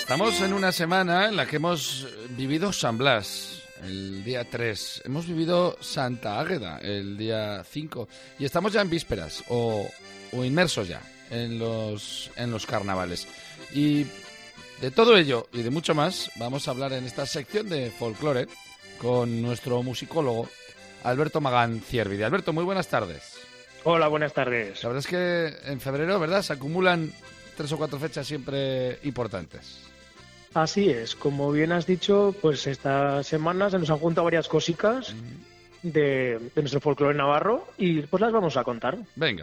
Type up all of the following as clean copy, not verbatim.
Estamos en una semana en la que hemos vivido San Blas, el día 3. Hemos vivido Santa Águeda, el día 5. Y estamos ya en vísperas, o inmersos ya, en los carnavales. Y de todo ello y de mucho más vamos a hablar en esta sección de folclore con nuestro musicólogo Alberto Magán Ciervide. Alberto, muy buenas tardes. Hola, buenas tardes. La verdad es que en febrero, ¿verdad?, se acumulan 3 o 4 fechas siempre importantes. Así es, como bien has dicho, pues esta semana se nos han juntado varias cositas de nuestro folclore navarro y pues las vamos a contar. Venga.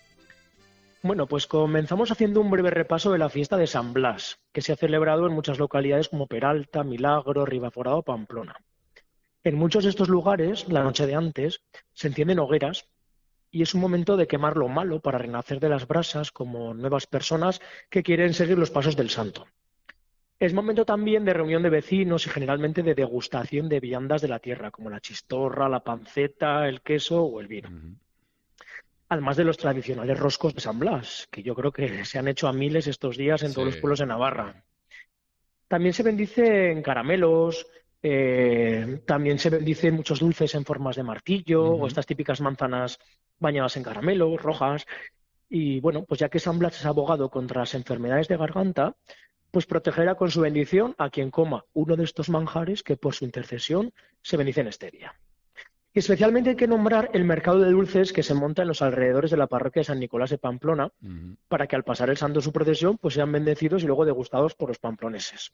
Bueno, pues comenzamos haciendo un breve repaso de la fiesta de San Blas, que se ha celebrado en muchas localidades como Peralta, Milagro, Ribaforada o Pamplona. En muchos de estos lugares, la noche de antes, se encienden hogueras y es un momento de quemar lo malo para renacer de las brasas como nuevas personas que quieren seguir los pasos del santo. Es momento también de reunión de vecinos y generalmente de degustación de viandas de la tierra, como la chistorra, la panceta, el queso o el vino. Además de los tradicionales roscos de San Blas, que yo creo que se han hecho a miles estos días en todos los pueblos de Navarra. También se bendicen caramelos, también se bendicen muchos dulces en formas de martillo o estas típicas manzanas bañadas en caramelo, rojas. Y bueno, pues ya que San Blas es abogado contra las enfermedades de garganta, pues protegerá con su bendición a quien coma uno de estos manjares que por su intercesión se bendicen este día. Y especialmente hay que nombrar el mercado de dulces que se monta en los alrededores de la parroquia de San Nicolás de Pamplona para que al pasar el santo su procesión pues sean bendecidos y luego degustados por los pamploneses.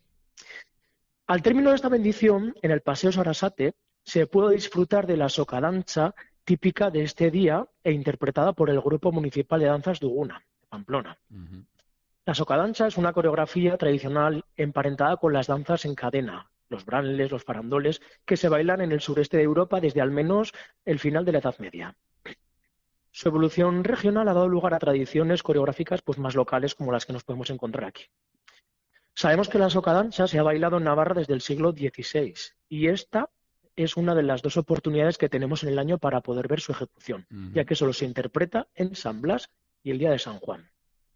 Al término de esta bendición, en el Paseo Sarasate se puede disfrutar de la socadancha típica de este día e interpretada por el Grupo Municipal de Danzas Duguna, de Pamplona. La socadancha es una coreografía tradicional emparentada con las danzas en cadena, los branles, los farandoles, que se bailan en el sureste de Europa desde al menos el final de la Edad Media. Su evolución regional ha dado lugar a tradiciones coreográficas pues, más locales como las que nos podemos encontrar aquí. Sabemos que la socadancha se ha bailado en Navarra desde el siglo XVI y esta es una de las 2 oportunidades que tenemos en el año para poder ver su ejecución, ya que solo se interpreta en San Blas y el día de San Juan.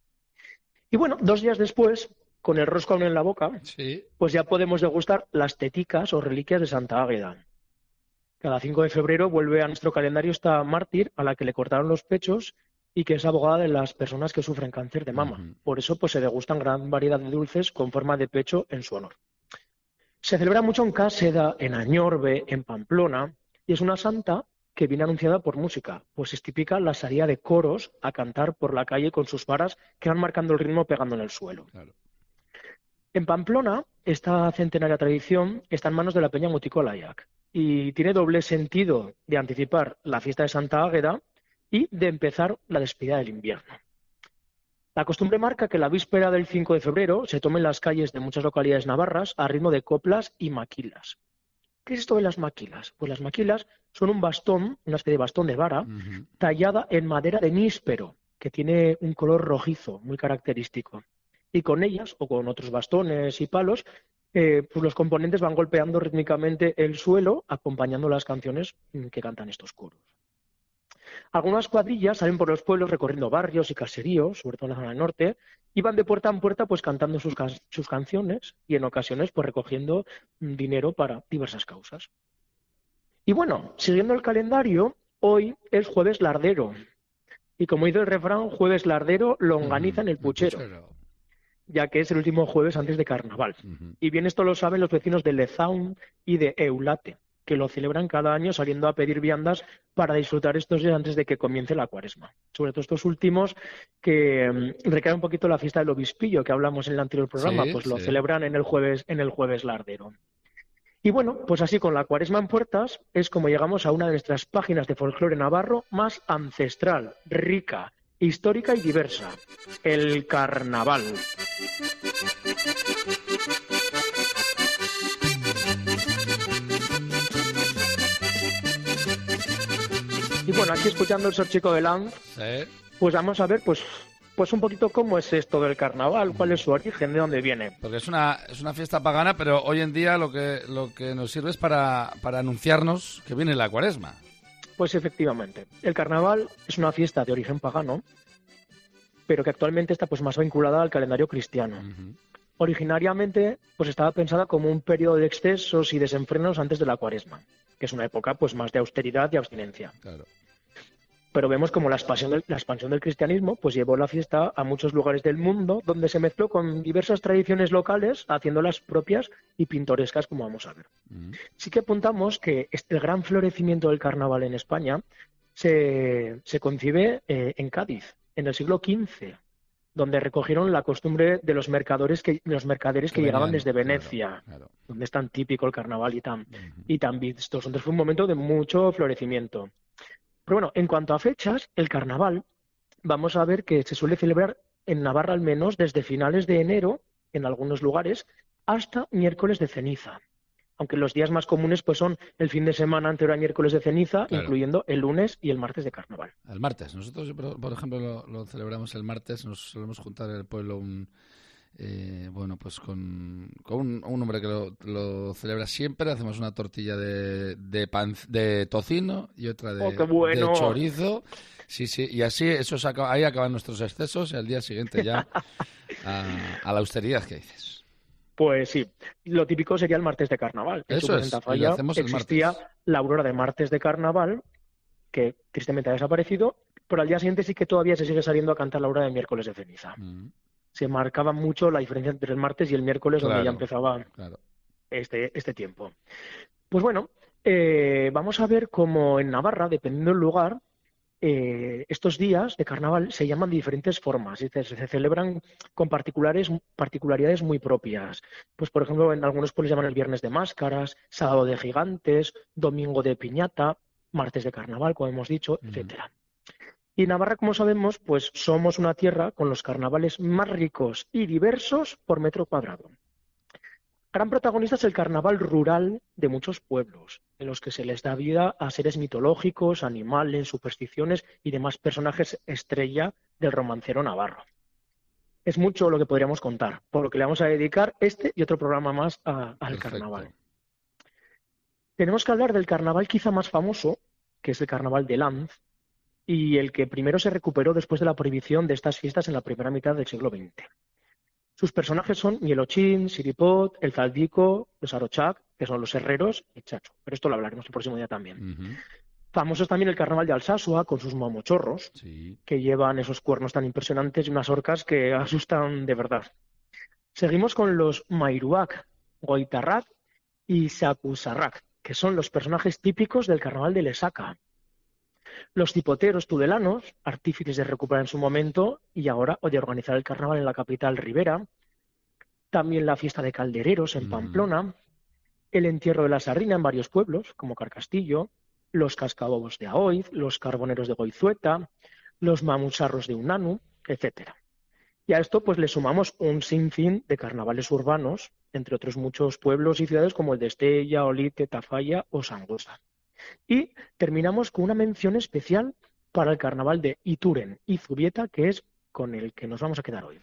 Y bueno, 2 días después, con el rosco aún en la boca, pues ya podemos degustar las teticas o reliquias de Santa Águeda. Cada 5 de febrero vuelve a nuestro calendario esta mártir a la que le cortaron los pechos y que es abogada de las personas que sufren cáncer de mama. Por eso pues se degustan gran variedad de dulces con forma de pecho en su honor. Se celebra mucho en Cáseda, en Añorbe, en Pamplona, y es una santa que viene anunciada por música, pues es típica la salida de coros a cantar por la calle con sus varas que van marcando el ritmo pegando en el suelo. Claro. En Pamplona, esta centenaria tradición está en manos de la Peña Muticolayac y tiene doble sentido de anticipar la fiesta de Santa Águeda y de empezar la despedida del invierno. La costumbre marca que la víspera del 5 de febrero se tomen las calles de muchas localidades navarras a ritmo de coplas y maquilas. ¿Qué es esto de las maquilas? Pues las maquilas son un bastón, una especie de bastón de vara, tallada en madera de níspero, que tiene un color rojizo muy característico. Y con ellas, o con otros bastones y palos, pues los componentes van golpeando rítmicamente el suelo, acompañando las canciones que cantan estos coros. Algunas cuadrillas salen por los pueblos recorriendo barrios y caseríos, sobre todo en la zona del norte, y van de puerta en puerta pues cantando sus canciones y en ocasiones pues recogiendo dinero para diversas causas. Y bueno, siguiendo el calendario, hoy es jueves lardero. Y como dice el refrán, jueves lardero, longaniza en el puchero, ya que es el último jueves antes de carnaval. Y bien esto lo saben los vecinos de Lezaun y de Eulate, que lo celebran cada año saliendo a pedir viandas para disfrutar estos días antes de que comience la cuaresma. Sobre todo estos últimos que recae un poquito la fiesta del obispillo que hablamos en el anterior programa, pues lo celebran en el jueves lardero. Y bueno, pues así con la cuaresma en puertas es como llegamos a una de nuestras páginas de folclore navarro más ancestral, rica, histórica y diversa, el carnaval. Y bueno, aquí escuchando el Sor Chico de Lanz, pues vamos a ver pues un poquito cómo es esto del carnaval, cuál es su origen, de dónde viene. Porque es una fiesta pagana, pero hoy en día lo que nos sirve es para anunciarnos que viene la cuaresma. Pues efectivamente, el carnaval es una fiesta de origen pagano, pero que actualmente está pues más vinculada al calendario cristiano. Originariamente, pues estaba pensada como un periodo de excesos y desenfrenos antes de la Cuaresma, que es una época pues más de austeridad y abstinencia. Claro. Pero vemos como la expansión del cristianismo pues llevó la fiesta a muchos lugares del mundo, donde se mezcló con diversas tradiciones locales, haciéndolas propias y pintorescas, como vamos a ver. Sí que apuntamos que el gran florecimiento del carnaval en España se concibe en Cádiz, en el siglo XV, donde recogieron la costumbre de los mercaderes que llegaban desde Venecia, claro. donde es tan típico el carnaval y tan vistos. Entonces fue un momento de mucho florecimiento. Pero bueno, en cuanto a fechas, el carnaval, vamos a ver que se suele celebrar en Navarra al menos desde finales de enero, en algunos lugares, hasta miércoles de ceniza. Aunque los días más comunes pues son el fin de semana anterior a miércoles de ceniza, Claro. Incluyendo el lunes y el martes de carnaval. El martes. Nosotros, por ejemplo, lo celebramos el martes. Nos solemos juntar en el pueblo pues con un hombre que lo celebra siempre. Hacemos una tortilla de tocino y otra ¡qué bueno! de chorizo. Sí, y así ahí acaban nuestros excesos y al día siguiente ya a la austeridad que dices. Pues sí, lo típico sería el martes de carnaval. Eso es, En Tafalla existía la aurora de martes de carnaval, que tristemente ha desaparecido, pero al día siguiente sí que todavía se sigue saliendo a cantar la aurora de miércoles de ceniza. Se marcaba mucho la diferencia entre el martes y el miércoles, donde ya empezaba este tiempo. Pues bueno, vamos a ver cómo en Navarra, dependiendo del lugar, estos días de carnaval se llaman de diferentes formas, se celebran con particularidades muy propias. Pues, por ejemplo, en algunos pueblos llaman el viernes de máscaras, sábado de gigantes, domingo de piñata, martes de carnaval, como hemos dicho, etcétera. Y Navarra, como sabemos, pues somos una tierra con los carnavales más ricos y diversos por metro cuadrado. Gran protagonista es el carnaval rural de muchos pueblos, en los que se les da vida a seres mitológicos, animales, supersticiones y demás personajes estrella del romancero navarro. Es mucho lo que podríamos contar, por lo que le vamos a dedicar este y otro programa más al carnaval. Tenemos que hablar del carnaval quizá más famoso, que es el carnaval de Lanz, y el que primero se recuperó después de la prohibición de estas fiestas en la primera mitad del siglo XX. Sus personajes son Mielochín, Siripot, el Zaldico, los Arochak, que son los herreros, y Chacho. Pero esto lo hablaremos el próximo día también. Famoso es también el carnaval de Alsasua, con sus mamochorros, que llevan esos cuernos tan impresionantes y unas orcas que asustan de verdad. Seguimos con los Mairuak, Goitarrak y Sakusarrak, que son los personajes típicos del carnaval de Lesaca. Los cipoteros tudelanos, artífices de recuperar en su momento y ahora o de organizar el carnaval en la capital Ribera. También la fiesta de caldereros en Pamplona, el entierro de la sardina en varios pueblos, como Carcastillo, los cascabobos de Aoiz, los carboneros de Goizueta, los mamusarros de Unanu, etcétera. Y a esto pues le sumamos un sinfín de carnavales urbanos, entre otros muchos pueblos y ciudades como el de Estella, Olite, Tafalla o Sangüesa. Y terminamos con una mención especial para el carnaval de Ituren y Zubieta, que es con el que nos vamos a quedar hoy.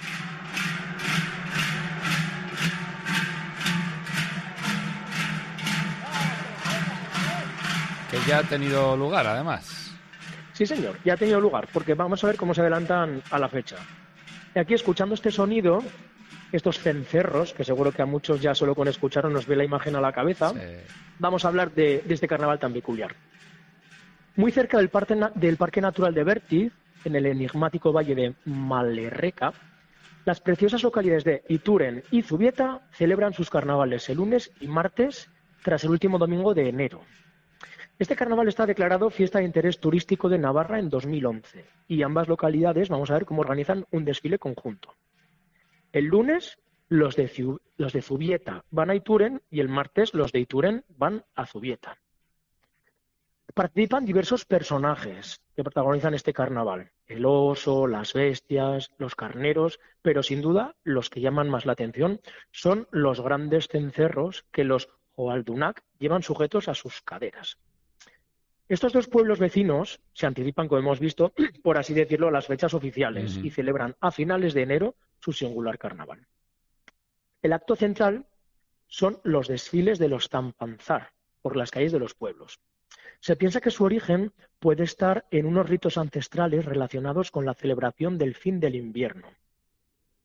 Que ya ha tenido lugar, además. Sí, señor, ya ha tenido lugar, porque vamos a ver cómo se adelantan a la fecha. Y aquí, escuchando este sonido, estos cencerros, que seguro que a muchos ya solo con escucharlo nos ve la imagen a la cabeza, vamos a hablar de este carnaval tan peculiar. Muy cerca del Parque Natural de Bertiz, en el enigmático valle de Malerreca, las preciosas localidades de Ituren y Zubieta celebran sus carnavales el lunes y martes tras el último domingo de enero. Este carnaval está declarado Fiesta de Interés Turístico de Navarra en 2011 y ambas localidades vamos a ver cómo organizan un desfile conjunto. El lunes los de Zubieta van a Ituren y el martes los de Ituren van a Zubieta. Participan diversos personajes que protagonizan este carnaval. El oso, las bestias, los carneros, pero sin duda los que llaman más la atención son los grandes cencerros que los Oaldunak llevan sujetos a sus caderas. Estos dos pueblos vecinos se anticipan, como hemos visto, por así decirlo, a las fechas oficiales y celebran a finales de enero su singular carnaval. El acto central son los desfiles de los Tampanzar por las calles de los pueblos. Se piensa que su origen puede estar en unos ritos ancestrales relacionados con la celebración del fin del invierno.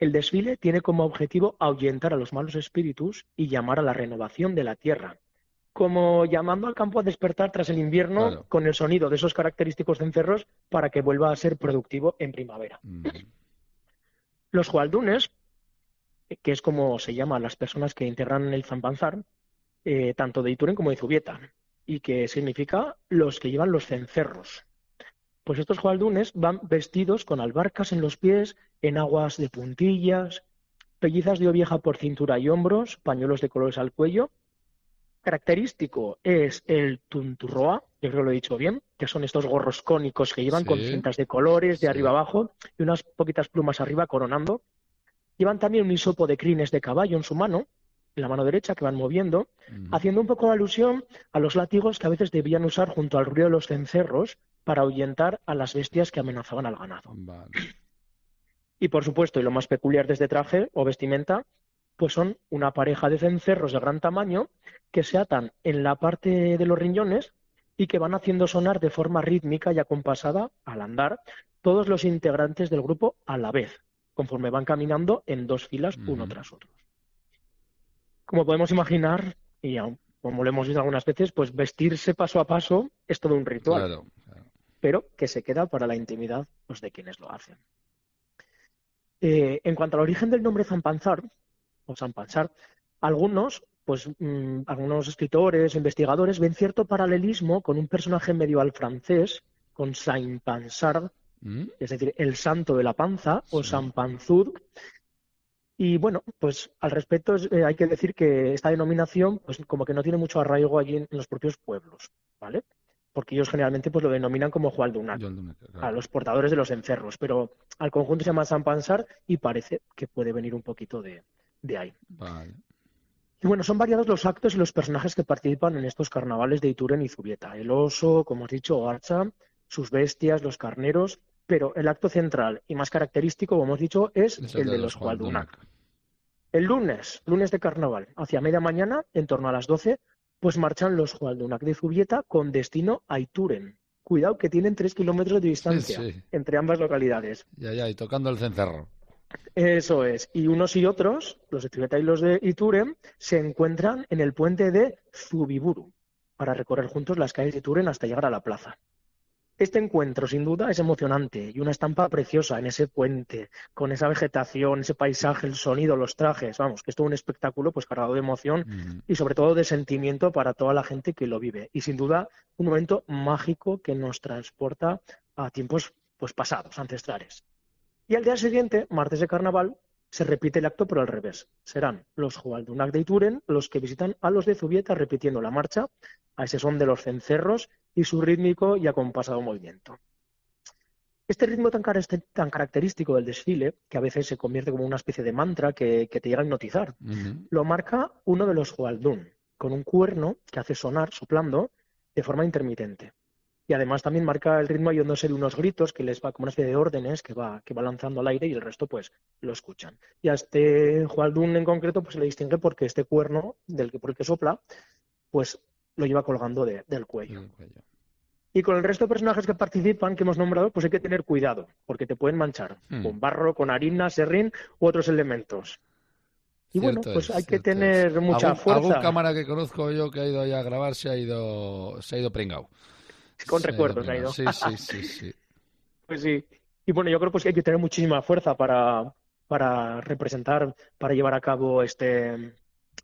El desfile tiene como objetivo ahuyentar a los malos espíritus y llamar a la renovación de la tierra, como llamando al campo a despertar tras el invierno Claro. con el sonido de esos característicos cencerros para que vuelva a ser productivo en primavera. Los jualdunes, que es como se llaman las personas que integran el Zampanzar, tanto de Ituren como de Zubieta, y que significa los que llevan los cencerros. Pues estos jualdunes van vestidos con albarcas en los pies, enaguas de puntillas, pellizas de oveja por cintura y hombros, pañuelos de colores al cuello. Característico es el tunturroa, yo creo que lo he dicho bien, que son estos gorros cónicos que llevan con Sí, cintas de colores de sí. arriba abajo y unas poquitas plumas arriba coronando. Llevan también un hisopo de crines de caballo en su mano, en la mano derecha, que van moviendo, haciendo un poco de alusión a los látigos que a veces debían usar junto al ruido de los cencerros para ahuyentar a las bestias que amenazaban al ganado. Vale. Y por supuesto, y lo más peculiar de este traje o vestimenta, pues son una pareja de cencerros de gran tamaño que se atan en la parte de los riñones y que van haciendo sonar de forma rítmica y acompasada al andar todos los integrantes del grupo a la vez, conforme van caminando en dos filas uno tras otro. Como podemos imaginar, y como lo hemos visto algunas veces, pues vestirse paso a paso es todo un ritual, Claro. pero que se queda para la intimidad pues, de quienes lo hacen. En cuanto al origen del nombre Zampanzar, o Sampansar, algunos escritores o investigadores ven cierto paralelismo con un personaje medieval francés, con Saint Pansard, es decir, el santo de la panza, o Sí. Saint Panzur. Y bueno, pues al respecto hay que decir que esta denominación pues como que no tiene mucho arraigo allí en los propios pueblos, ¿vale? Porque ellos generalmente pues lo denominan como Jualdunac, a los portadores de los encerros, pero al conjunto se llama Sampansar y parece que puede venir un poquito de ahí. Vale. Y bueno, son variados los actos y los personajes que participan en estos carnavales de Ituren y Zubieta. El oso, como os he dicho, Archa, sus bestias, los carneros, pero el acto central y más característico, como hemos dicho, es el de los Jualdunac. El lunes de carnaval, hacia media mañana, en torno a las 12, pues marchan los Jualdunac de Zubieta con destino a Ituren. Cuidado que tienen 3 kilómetros de distancia entre ambas localidades. Ya, y tocando el cencerro. Eso es. Y unos y otros, los de Zubieta y los de Ituren, se encuentran en el puente de Zubiburu para recorrer juntos las calles de Ituren hasta llegar a la plaza. Este encuentro, sin duda, es emocionante y una estampa preciosa en ese puente, con esa vegetación, ese paisaje, el sonido, los trajes. Vamos, que es todo un espectáculo pues cargado de emoción y sobre todo de sentimiento para toda la gente que lo vive. Y sin duda, un momento mágico que nos transporta a tiempos pues pasados, ancestrales. Y al día siguiente, martes de carnaval, se repite el acto pero al revés. Serán los Jualdunac de Ituren los que visitan a los de Zubieta repitiendo la marcha a ese son de los cencerros y su rítmico y acompasado movimiento. Este ritmo tan característico del desfile, que a veces se convierte como una especie de mantra que te llega a hipnotizar, lo marca uno de los Jualdún, con un cuerno que hace sonar, soplando, de forma intermitente. Y además también marca el ritmo ayudándose de unos gritos que les va como una especie de órdenes que va lanzando al aire y el resto pues lo escuchan. Y a este Jualdún en concreto pues se le distingue porque este cuerno por el que sopla pues lo lleva colgando del cuello. Y con el resto de personajes que participan, que hemos nombrado, pues hay que tener cuidado, porque te pueden manchar con barro, con harina, serrín u otros elementos. Y Cierto bueno, pues hay que tener mucha fuerza. Algún cámara que conozco yo que ha ido allá a grabar se ha ido pringao. Con recuerdos ha ido. Sí. Pues sí. Y bueno, yo creo pues que hay que tener muchísima fuerza para representar, para llevar a cabo este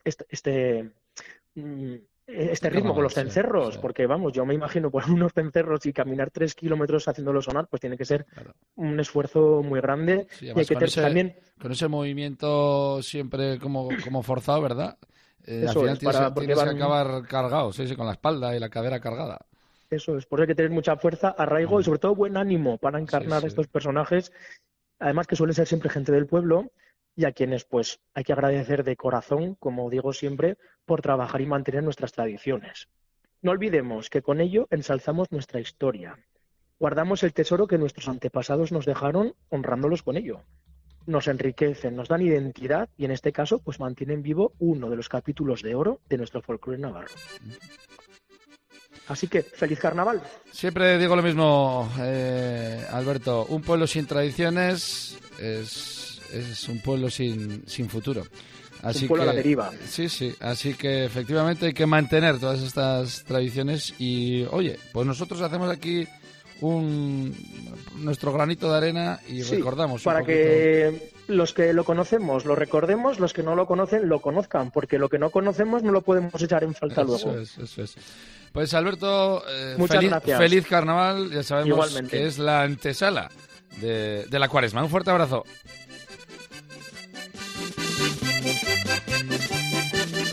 ritmo con los cencerros, porque vamos, yo me imagino por unos cencerros y caminar 3 kilómetros haciéndolo sonar, pues tiene que ser un esfuerzo muy grande. Sí, y hay que también con ese movimiento siempre como forzado, ¿verdad? Al final tienes que acabar cargado, con la espalda y la cadera cargada. Eso es, por eso hay que tener mucha fuerza, arraigo y sobre todo buen ánimo para encarnar a estos personajes, además que suelen ser siempre gente del pueblo y a quienes pues hay que agradecer de corazón, como digo siempre, por trabajar y mantener nuestras tradiciones. No olvidemos que con ello ensalzamos nuestra historia, guardamos el tesoro que nuestros antepasados nos dejaron honrándolos con ello. Nos enriquecen, nos dan identidad y en este caso pues mantienen vivo uno de los capítulos de oro de nuestro folclore navarro. Así que, ¡feliz carnaval! Siempre digo lo mismo, Alberto. Un pueblo sin tradiciones es es un pueblo sin futuro. Así un pueblo que, a la deriva. Sí, así que efectivamente hay que mantener todas estas tradiciones y, oye, pues nosotros hacemos aquí nuestro granito de arena y recordamos para un poquito. Que los que lo conocemos lo recordemos, los que no lo conocen lo conozcan, porque lo que no conocemos no lo podemos echar en falta luego. Eso es. Pues Alberto, muchas gracias. Feliz carnaval, ya sabemos Igualmente. que es la antesala de la Cuaresma. Un fuerte abrazo.